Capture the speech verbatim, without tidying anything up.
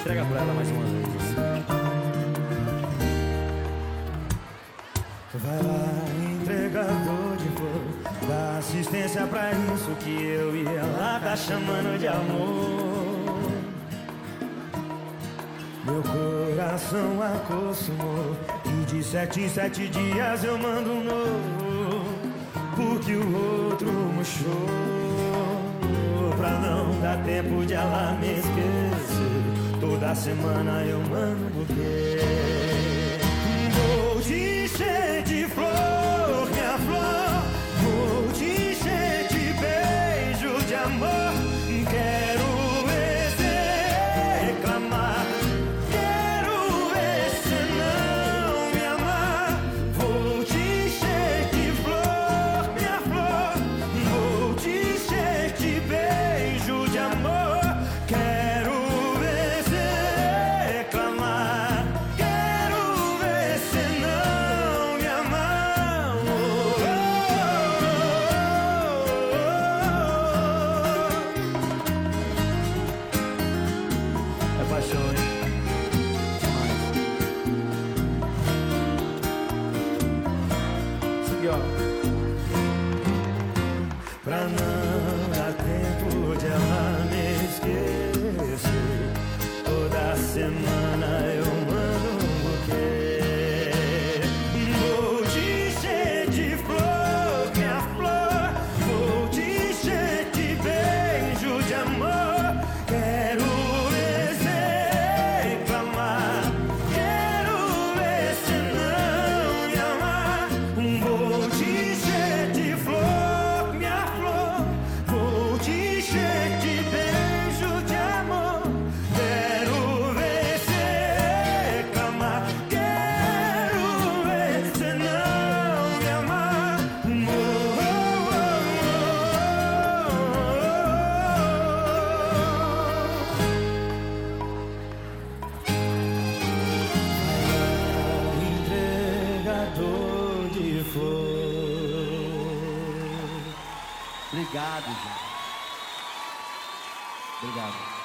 Entrega pra ela mais uma vez. Vai lá, entregador de flor, dá assistência pra isso que eu e ela tá chamando de amor. Meu coração acostumou que de sete em sete dias eu mando um novo, porque o outro murchou. Pra não dar tempo de ela me esquecer, toda semana eu mando um buquê. Vou te encher de flor, minha flor, vou te encher de beijo de amor. Quero ver cê reclamar, quero ver cê não me amar. Vou te encher de flor, minha flor, vou te encher de beijo de amor. Quero ver cê reclamar, quero ver cê não me amar. Oh, oh, oh, oh. É paixão, hein? Demais. Isso aqui, ó. Pra não dar tempo de ela me esquecer, toda semana eu mando um buquê. Vou te encher de flor, minha flor, vou te encher de beijo de amor. Quero ver cê reclamar, quero ver cê não me amar. Vou te encher de flor, minha flor, vou te encher de beijo de amor. Quero ver cê reclamar, quero ver cê não me amar. Oh, oh, oh, oh. Entregador de flor. Obrigado, gente. Obrigado.